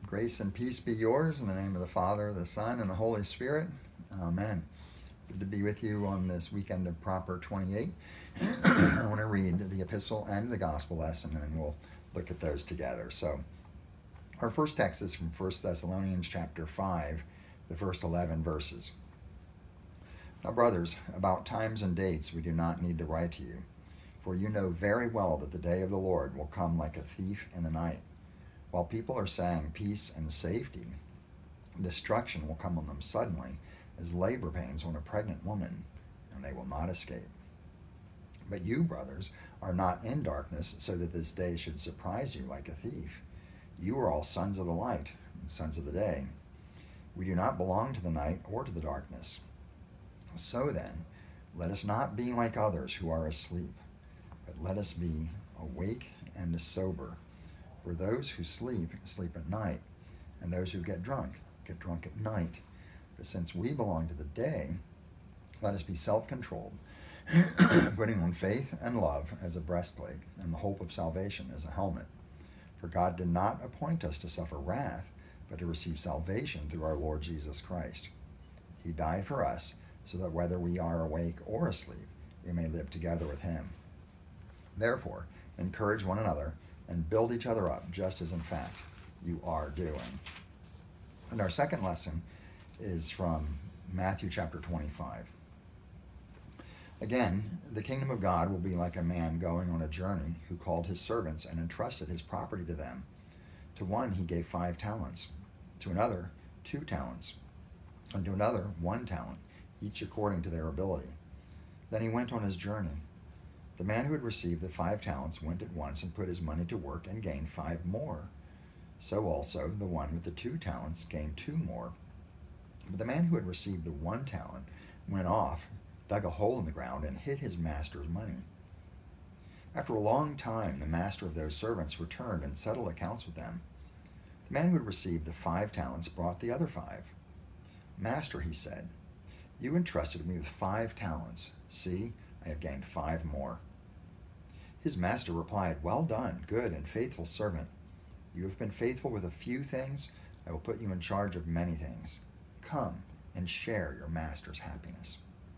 Grace and peace be yours in the name of the Father, the Son, and the Holy Spirit. Amen. Good to be with you on this weekend of Proper 28. I want to read the epistle and the gospel lesson, and then we'll look at those together. So, our first text is from 1 Thessalonians chapter 5, the first 11 verses. Now, brothers, about times and dates we do not need to write to you, for you know very well that the day of the Lord will come like a thief in the night. While people are saying peace and safety, destruction will come on them suddenly, as labor pains on a pregnant woman, and they will not escape. But you, brothers, are not in darkness, so that this day should surprise you like a thief. You are all sons of the light and sons of the day. We do not belong to the night or to the darkness. So then, let us not be like others who are asleep, but let us be awake and sober. For those who sleep, sleep at night, and those who get drunk at night. But since we belong to the day, let us be self-controlled, putting on faith and love as a breastplate, and the hope of salvation as a helmet. For God did not appoint us to suffer wrath, but to receive salvation through our Lord Jesus Christ. He died for us, so that whether we are awake or asleep, we may live together with him. Therefore, encourage one another, and build each other up, just as in fact you are doing. And our second lesson is from Matthew chapter 25. Again, the kingdom of God will be like a man going on a journey who called his servants and entrusted his property to them. To one he gave 5 talents, to another 2 talents, and to another 1 talent, each according to their ability. Then he went on his journey. The man who had received the 5 talents went at once and put his money to work and gained 5 more. So also the one with the 2 talents gained 2 more. But the man who had received the 1 talent went off, dug a hole in the ground, and hid his master's money. After a long time, the master of those servants returned and settled accounts with them. The man who had received the 5 talents brought the other 5. Master, he said, you entrusted me with 5 talents. See, I have gained 5 more. His master replied, well done, good and faithful servant. You have been faithful with a few things. I will put you in charge of many things. Come and share your master's happiness.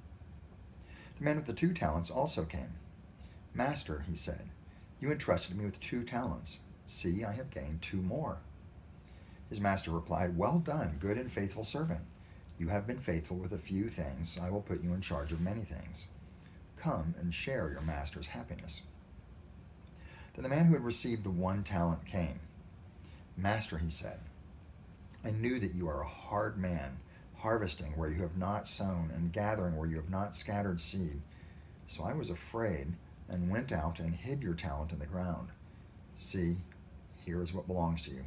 The man with the 2 talents also came. Master, he said, you entrusted me with 2 talents. See, I have gained 2 more. His master replied, well done, good and faithful servant. You have been faithful with a few things. I will put you in charge of many things. Come and share your master's happiness. Then the man who had received the 1 talent came. Master, he said, I knew that you are a hard man, harvesting where you have not sown and gathering where you have not scattered seed. So I was afraid and went out and hid your talent in the ground. See, here is what belongs to you.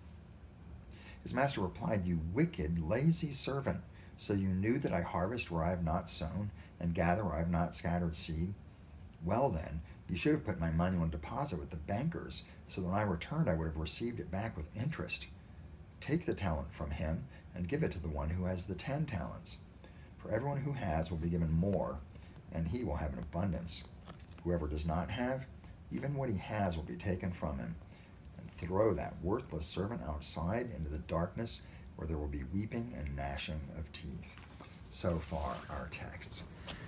His master replied, you wicked, lazy servant. So you knew that I harvest where I have not sown and gather where I have not scattered seed? Well then, you should have put my money on deposit with the bankers, so that when I returned I would have received it back with interest. Take the talent from him and give it to the one who has the 10 talents. For everyone who has will be given more, and he will have an abundance. Whoever does not have, even what he has will be taken from him. And throw that worthless servant outside into the darkness, where there will be weeping and gnashing of teeth. So far, our texts.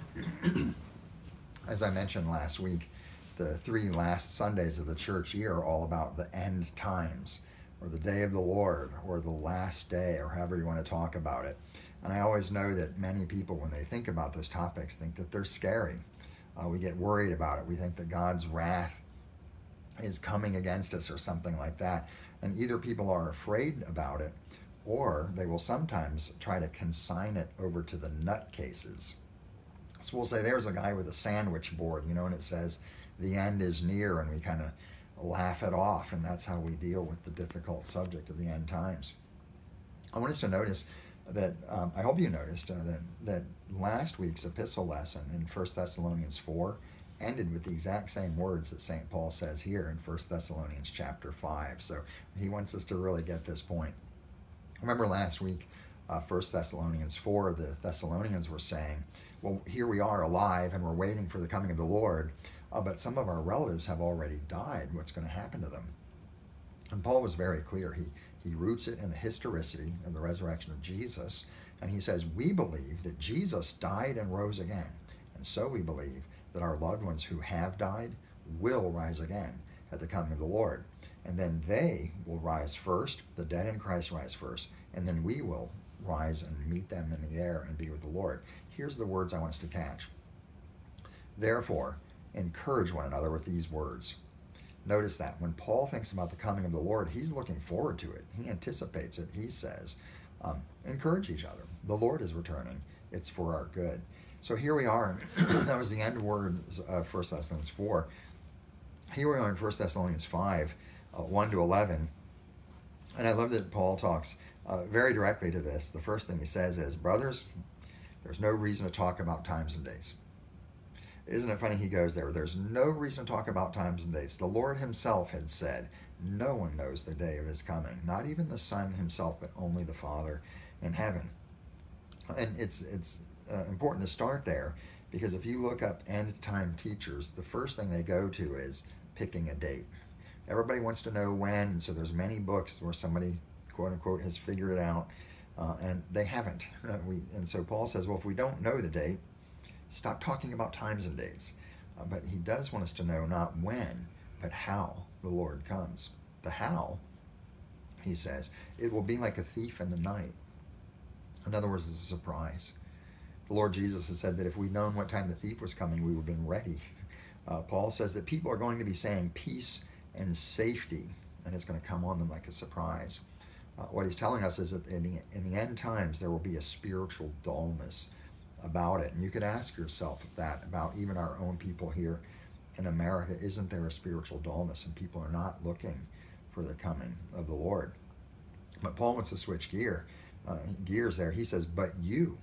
As I mentioned last week, the 3 last Sundays of the church year are all about the end times, or the day of the Lord, or the last day, or however you want to talk about it. And I always know that many people, when they think about those topics, think that they're scary. We get worried about it. We think that God's wrath is coming against us or something like that. And either people are afraid about it, or they will sometimes try to consign it over to the nutcases. So we'll say there's a guy with a sandwich board, and it says the end is near, and we kind of laugh it off, and that's how we deal with the difficult subject of the end times. I want us to notice that, I hope you noticed that last week's epistle lesson in 1 Thessalonians 4 ended with the exact same words that St. Paul says here in 1 Thessalonians chapter 5. So he wants us to really get this point. Remember last week, 1 Thessalonians 4, the Thessalonians were saying, well, here we are alive and we're waiting for the coming of the Lord, but some of our relatives have already died. What's going to happen to them? And Paul was very clear. He roots it in the historicity of the resurrection of Jesus, and he says, we believe that Jesus died and rose again, and so we believe that our loved ones who have died will rise again at the coming of the Lord. And then they will rise first, the dead in Christ rise first, and then we will rise and meet them in the air and be with the Lord. Here's the words I want us to catch. Therefore, encourage one another with these words. Notice that when Paul thinks about the coming of the Lord, he's looking forward to it. He anticipates it. He says, encourage each other. The Lord is returning. It's for our good. So here we are. That was the end words of 1 Thessalonians 4. Here we are in 1 Thessalonians 5, 1 to 11. And I love that Paul talks very directly to this. The first thing he says is, brothers, there's no reason to talk about times and dates. Isn't it funny he goes there? There's no reason to talk about times and dates. The Lord himself had said, no one knows the day of his coming, not even the Son himself, but only the Father in heaven. And it's important to start there, because if you look up end-time teachers, the first thing they go to is picking a date. Everybody wants to know when, and so there's many books where somebody, quote-unquote, has figured it out, and they haven't. And so Paul says, well, if we don't know the date, stop talking about times and dates. But he does want us to know not when, but how the Lord comes. The how, he says, it will be like a thief in the night. In other words, it's a surprise. The Lord Jesus has said that if we'd known what time the thief was coming, we would have been ready. Paul says that people are going to be saying peace and safety, and it's going to come on them like a surprise. What he's telling us is that in the end times, there will be a spiritual dullness about it. And you could ask yourself that about even our own people here in America. Isn't there a spiritual dullness, and people are not looking for the coming of the Lord? But Paul wants to switch gears there. He says, but you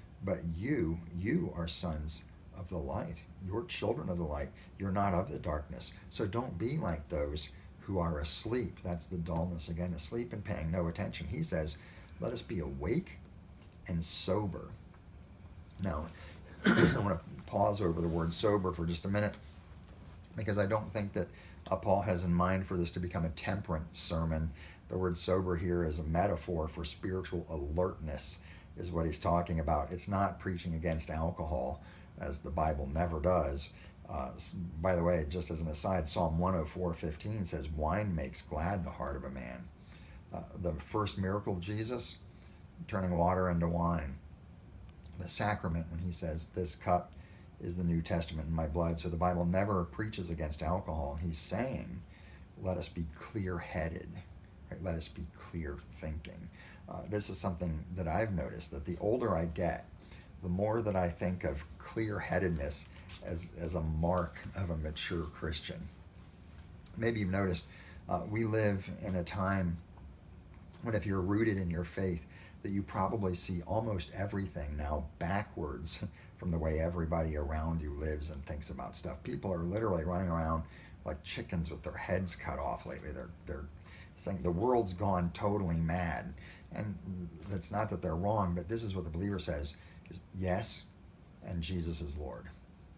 are sons of the light. You're children of the light. You're not of the darkness. So don't be like those who are asleep. That's the dullness again, asleep and paying no attention. He says, let us be awake and sober. Now, I want to pause over the word sober for just a minute, because I don't think that Paul has in mind for this to become a temperance sermon. The word sober here is a metaphor for spiritual alertness, is what he's talking about. It's not preaching against alcohol, as the Bible never does. By the way, just as an aside, Psalm 104:15 says, wine makes glad the heart of a man. The first miracle of Jesus, turning water into wine. The sacrament, when he says, this cup is the New Testament in my blood. So the Bible never preaches against alcohol. He's saying, let us be clear-headed. Right? Let us be clear-thinking. This is something that I've noticed, that the older I get, the more that I think of clear-headedness as a mark of a mature Christian. Maybe you've noticed we live in a time when, if you're rooted in your faith, that you probably see almost everything now backwards from the way everybody around you lives and thinks about stuff. People are literally running around like chickens with their heads cut off lately. They're saying the world's gone totally mad. And that's not that they're wrong, but this is what the believer says, is yes, and Jesus is Lord.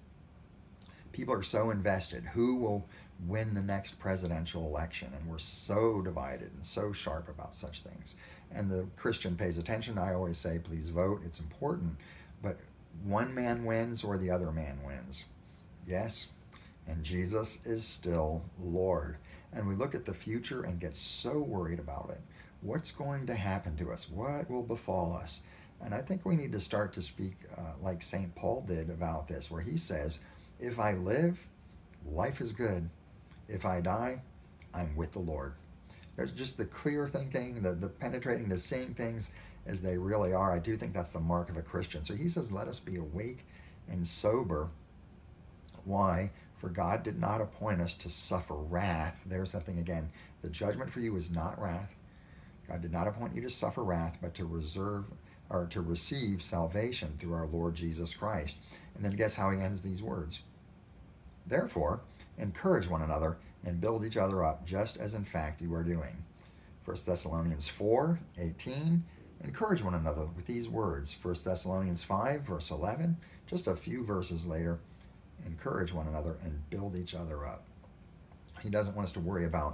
People are so invested. Who will win the next presidential election? And we're so divided and so sharp about such things. And the Christian pays attention. I always say, please vote. It's important. But one man wins or the other man wins. Yes, and Jesus is still Lord. And we look at the future and get so worried about it. What's going to happen to us? What will befall us? And I think we need to start to speak like St. Paul did about this, where he says, if I live, life is good. If I die, I'm with the Lord. There's just the clear thinking, the penetrating, the seeing things as they really are. I do think that's the mark of a Christian. So he says, let us be awake and sober. Why? For God did not appoint us to suffer wrath. There's something again. The judgment for you is not wrath. God did not appoint you to suffer wrath, but to receive salvation through our Lord Jesus Christ. And then guess how he ends these words? Therefore, encourage one another and build each other up, just as in fact you are doing. 1 Thessalonians 4:18, encourage one another with these words. 1 Thessalonians 5, verse 11, just a few verses later, encourage one another and build each other up. He doesn't want us to worry about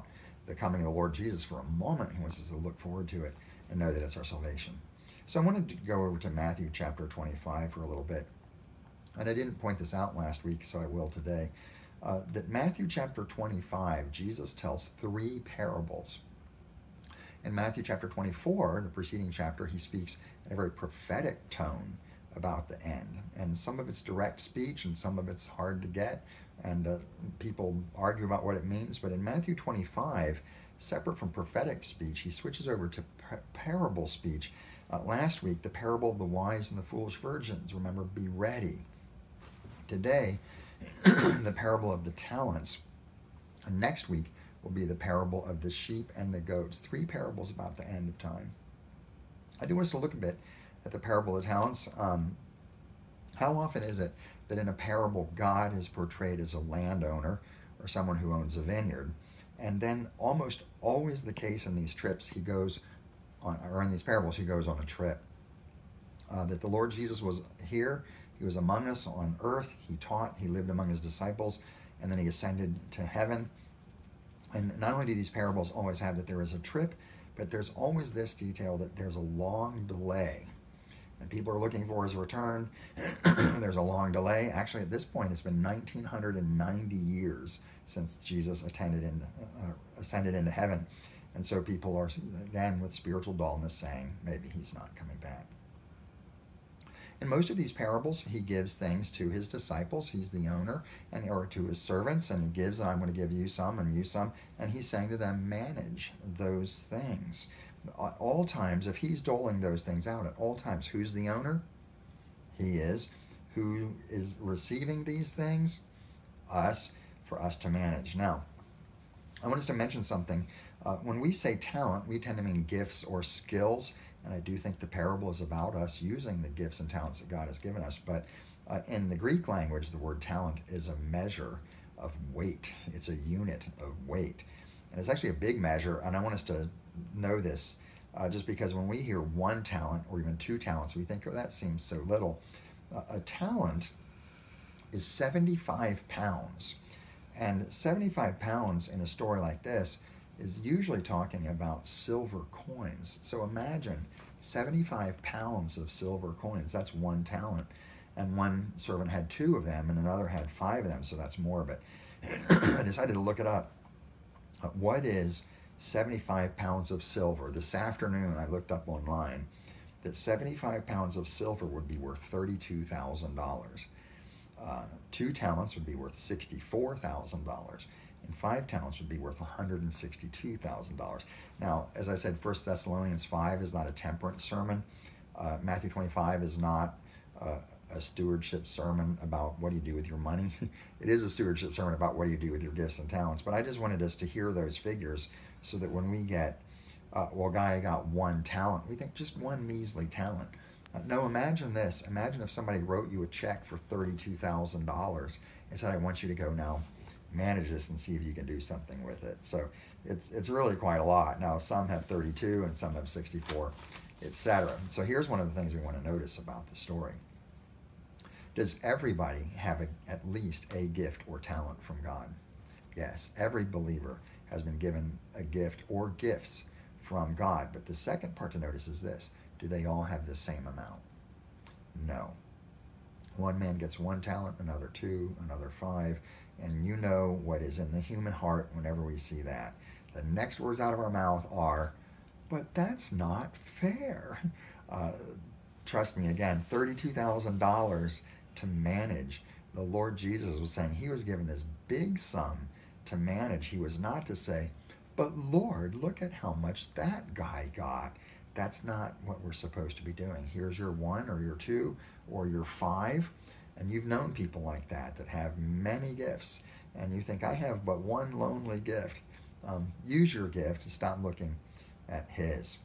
the coming of the Lord Jesus for a moment. He wants us to look forward to it and know that it's our salvation. So I wanted to go over to Matthew chapter 25 for a little bit. And I didn't point this out last week, so I will today. That Matthew chapter 25, Jesus tells 3 parables. In Matthew chapter 24, the preceding chapter, he speaks in a very prophetic tone about the end. And some of it's direct speech and some of it's hard to get. And people argue about what it means. But in Matthew 25, separate from prophetic speech, he switches over to parable speech. Last week, the parable of the wise and the foolish virgins. Remember, be ready. Today, the parable of the talents. And next week will be the parable of the sheep and the goats. 3 parables about the end of time. I do want us to look a bit at the parable of the talents. How often is it that in a parable God is portrayed as a landowner or someone who owns a vineyard? And then almost always the case in these trips, he goes on, or in these parables, he goes on a trip. That the Lord Jesus was here, he was among us on earth, he taught, he lived among his disciples, and then he ascended to heaven. And not only do these parables always have that there is a trip, but there's always this detail that there's a long delay. And people are looking for his return. There's a long delay. Actually, at this point, it's been 1,990 years since Jesus ascended into heaven. And so people are, again, with spiritual dullness, saying maybe he's not coming back. In most of these parables, he gives things to his disciples. He's the owner, or to his servants, and he gives, and I'm going to give you some and you some. And he's saying to them, manage those things. At all times, if he's doling those things out, at all times, who's the owner? He is. Who is receiving these things? Us, for us to manage. Now, I want us to mention something. When we say talent, we tend to mean gifts or skills. And I do think the parable is about us using the gifts and talents that God has given us. But in the Greek language, the word talent is a measure of weight. It's a unit of weight. And it's actually a big measure. And I want us to know this just because when we hear 1 talent or even 2 talents, we think, oh, that seems so little. A talent is 75 pounds. And 75 pounds in a story like this is usually talking about silver coins. So imagine 75 pounds of silver coins. That's 1 talent. And one servant had 2 of them and another had 5 of them, so that's more. But I decided to look it up. What is 75 pounds of silver? This afternoon I looked up online that 75 pounds of silver would be worth $32,000. 2 talents would be worth $64,000. And 5 talents would be worth $162,000. Now, as I said, 1 Thessalonians 5 is not a temperance sermon. Matthew 25 is not a stewardship sermon about what do you do with your money. It is a stewardship sermon about what do you do with your gifts and talents. But I just wanted us to hear those figures so that when we get, well, a guy got 1 talent, we think just 1 measly talent. No, imagine this. Imagine if somebody wrote you a check for $32,000 and said, I want you to go now manage this and see if you can do something with it. So it's really quite a lot. Now, some have 32 and some have 64, etc. So here's one of the things we want to notice about the story. Does everybody have at least a gift or talent from God? Yes, every believer has been given a gift or gifts from God. But the second part to notice is this. Do they all have the same amount? No. One man gets 1 talent, another 2, another 5, and you know what is in the human heart whenever we see that. The next words out of our mouth are, but that's not fair. Trust me, again, $32,000 to manage. The Lord Jesus was saying he was given this big sum to manage. He was not to say, but Lord, look at how much that guy got. That's not what we're supposed to be doing. Here's your 1 or your 2 or your 5. And you've known people like that have many gifts. And you think, I have but 1 lonely gift. Use your gift. Stop looking at his.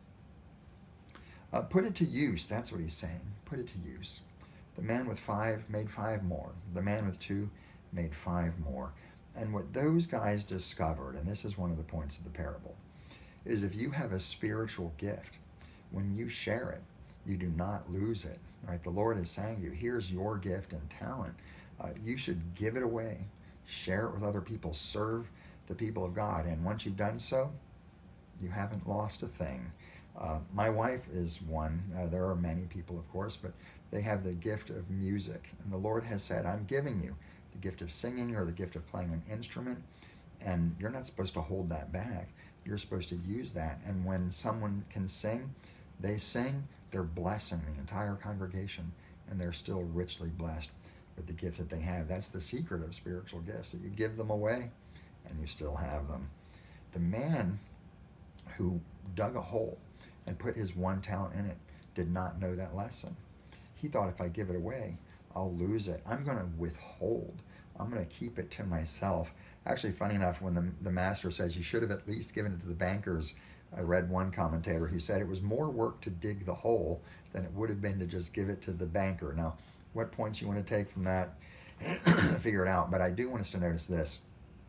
Put it to use. That's what he's saying. Put it to use. The man with 5 made 5 more. The man with 2 made 5 more. And what those guys discovered, and this is one of the points of the parable, is if you have a spiritual gift, when you share it, you do not lose it. Right? The Lord is saying to you, here's your gift and talent. You should give it away. Share it with other people. Serve the people of God. And once you've done so, you haven't lost a thing. My wife is one. There are many people, of course, but they have the gift of music. And the Lord has said, I'm giving you the gift of singing or the gift of playing an instrument, and you're not supposed to hold that back. You're supposed to use that. And when someone can sing, they sing, they're blessing the entire congregation, and they're still richly blessed with the gift that they have. That's the secret of spiritual gifts, that you give them away and you still have them. The man who dug a hole and put his one talent in it did not know that lesson. He thought, if I give it away, I'll lose it. I'm going to withhold. I'm going to keep it to myself. Actually, funny enough, when the master says you should have at least given it to the bankers, I read one commentator who said it was more work to dig the hole than it would have been to just give it to the banker. Now, what points you want to take from that, figure it out. But I do want us to notice this.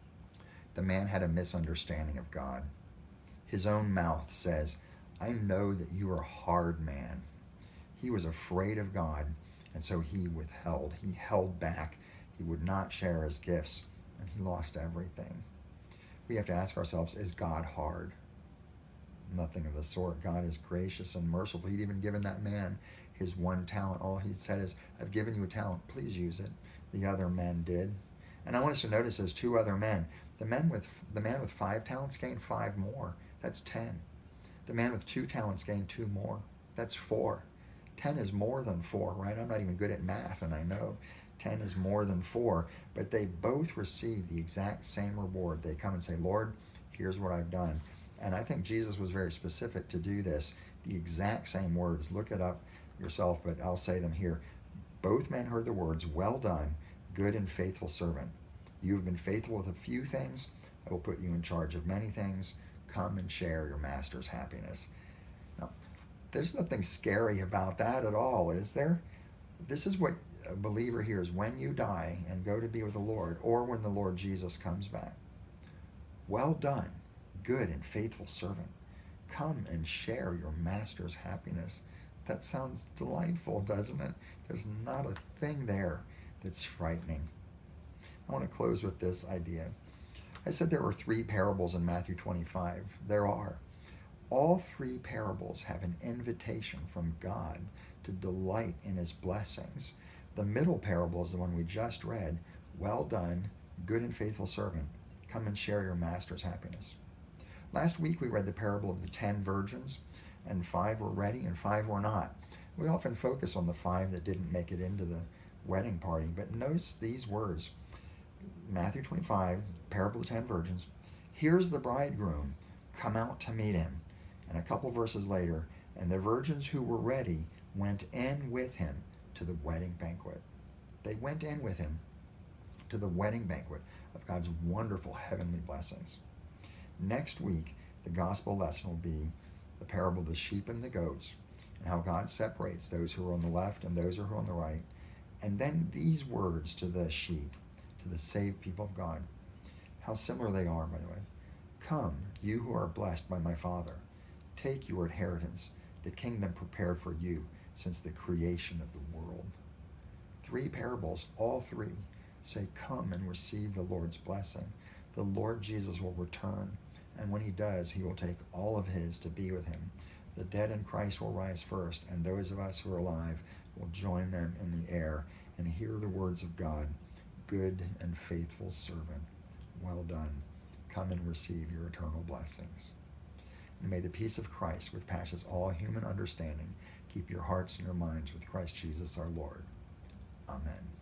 The man had a misunderstanding of God. His own mouth says, I know that you are a hard man. He was afraid of God, and so he withheld. He held back. He would not share his gifts, and he lost everything. We have to ask ourselves, is God hard? Nothing of the sort. God is gracious and merciful. He'd even given that man his one talent. All he said is, I've given you a talent. Please use it. The other men did. And I want us to notice those two other men. The man with 5 talents gained 5 more. That's 10. The man with 2 talents gained 2 more. That's 4. 10 is more than 4, right? I'm not even good at math, and I know 10 is more than 4. But they both receive the exact same reward. They come and say, Lord, here's what I've done. And I think Jesus was very specific to do this. The exact same words. Look it up yourself, but I'll say them here. Both men heard the words, well done, good and faithful servant. You have been faithful with a few things. I will put you in charge of many things. Come and share your master's happiness. Now, there's nothing scary about that at all, is there? This is what a believer hears when you die and go to be with the Lord, or when the Lord Jesus comes back. Well done, good and faithful servant. Come and share your master's happiness. That sounds delightful, doesn't it? There's not a thing there that's frightening. I want to close with this idea. I said there were 3 parables in Matthew 25. There are. All 3 parables have an invitation from God to delight in his blessings. The middle parable is the one we just read. Well done, good and faithful servant. Come and share your master's happiness. Last week we read the parable of the 10 virgins, and 5 were ready and 5 were not. We often focus on the 5 that didn't make it into the wedding party, but notice these words. Matthew 25, parable of the 10 virgins. Here's the bridegroom, come out to meet him. And a couple verses later, and the virgins who were ready went in with him to the wedding banquet. They went in with him to the wedding banquet of God's wonderful heavenly blessings. Next week, the gospel lesson will be the parable of the sheep and the goats, and how God separates those who are on the left and those who are on the right. And then these words to the sheep, to the saved people of God. How similar they are, by the way. Come, you who are blessed by my Father. Take your inheritance, the kingdom prepared for you since the creation of the world. 3 parables, all 3, say, come and receive the Lord's blessing. The Lord Jesus will return, and when he does, he will take all of his to be with him. The dead in Christ will rise first, and those of us who are alive will join them in the air and hear the words of God. Good and faithful servant, well done. Come and receive your eternal blessings. And may the peace of Christ, which passes all human understanding, keep your hearts and your minds with Christ Jesus our Lord. Amen.